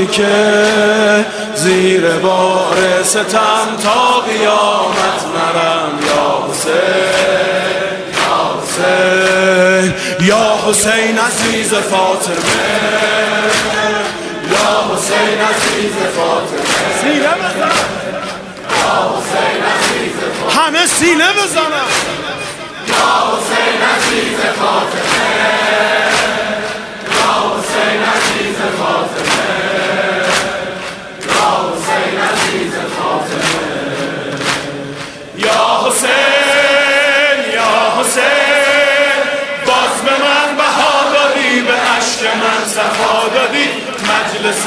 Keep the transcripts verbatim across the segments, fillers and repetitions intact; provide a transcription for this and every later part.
دادی که زیر بار ستم تا قیامت نرم یا حسین یا حسین یا حسین عزیز فاطمه یا حسین عزیز فاطمه سینه بزن یا حسین عزیز فاطمه همه سینه بزنن یا حسین عزیز فاطمه یا حسین عزیز فاطمه یا حسین عزیز فاطمه یا حسین یا حسین باز به من بها دادی به عشق من صفا دادی مجلس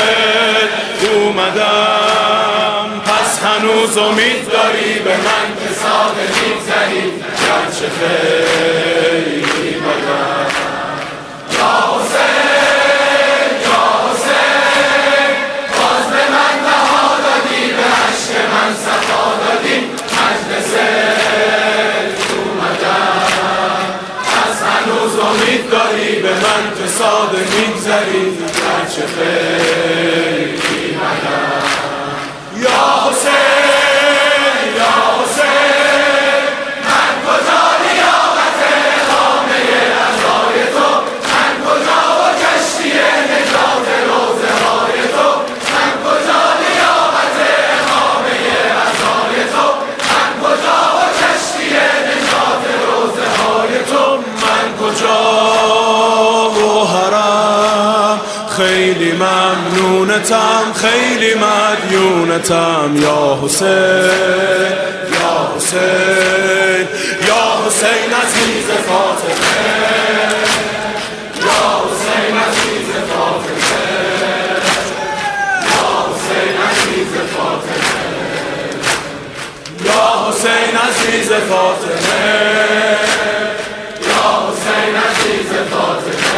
اومدم پس هنوز امید داری به من که ساده میگذری گرچه خیلی بدم یا حسین یا حسین باز به من بها دادی به عشق من صفا دادی مجلس اومدم پس هنوز امید داری به من که ساده میگذری گرچه خیلی بدم یا حسین یا حسین من کجا لیاقت خامه عزای تو من کجا و کشتی نجات روزه های تو من کجا لیاقت خامه عزای تو من کجا و کشتی نجات روزه های تو من کجا و حرم خیلی ممنونتم خیلی مدیونتم یا حسین یا حسین یا حسین عزیز فاطمه یا حسین عزیز فاطمه یا حسین عزیز فاطمه یا حسین عزیز فاطمه یا حسین عزیز فاطمه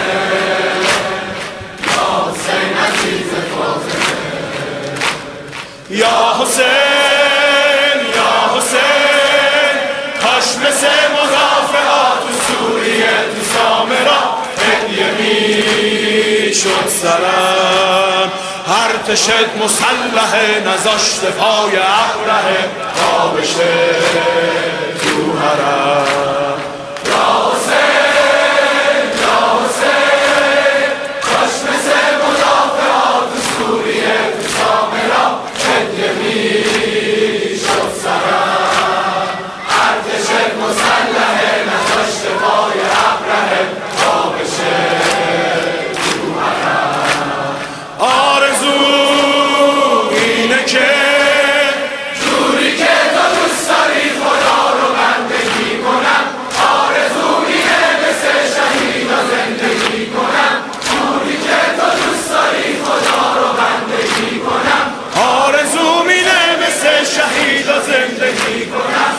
یا حسین یا حسین کاش مثل مدافعات سوریه تو سامرا هدیه می شد سرم هر تشت مسلحه نذاشت پای ابره تا بشه تو حرم یا حسین یا حسین کاش مثل مدافعات سوریه تو سامرا هدیه می شد سرم ارتش مسلحه نذاشت پای ابره تا بشه تو حرم آرزو اینه که جوری که تو دوست داری خدا رو بندگی کنم آرزو اینه مثل شهیدا زندگی کنم جوری که تو دوست داری خدا رو بندگی کنم آرزوم اینه مثل شهیدا زندگی کنم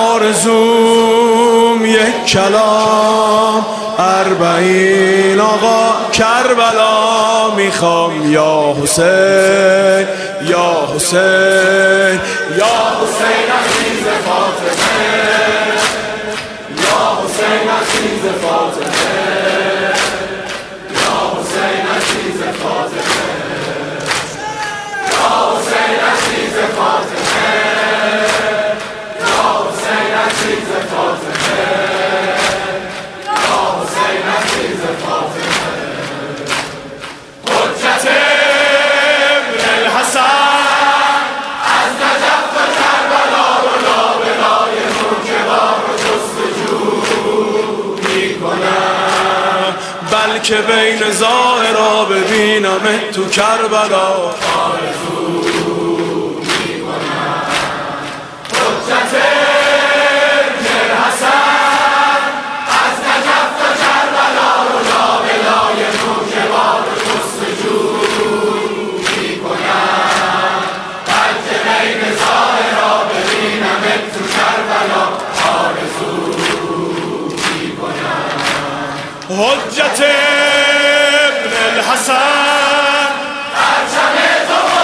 آرزوم یک کلام اربعین آقا کربلا میخوام یا حسین یا حسین یا حسین عزیز فاطمه یا حسین عزیز فاطمه یا حسین عزیز فاطمه یا حسین عزیز فاطمه یا حسین عزیز فاطمه یا حسین عزیز فاطمه حجت ابن الحسن از نجف و کربلا و لابلای موکبار و جستجو میکنم بلکه بین ظاهرا ببینم تو کربلا آرزو میکنم حجت ابن الحسن از نجف و کربلا و لابلای موکبار و جستجو میکنم بلکه بین ظاهرا ببینم تو کربلا آرزو میکنم حجت ابن الحسن پرچم تو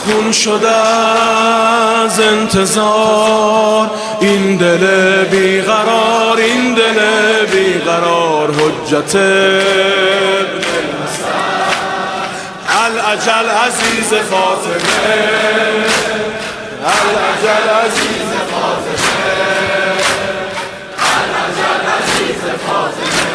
خون شده از انتظار، این دل بیقرار، این دل بیقرار. حجت ابن الحسن الاجل عزیز فاطمه، الاجل عزیز فاطمه، الاجل عزیز فاطمه.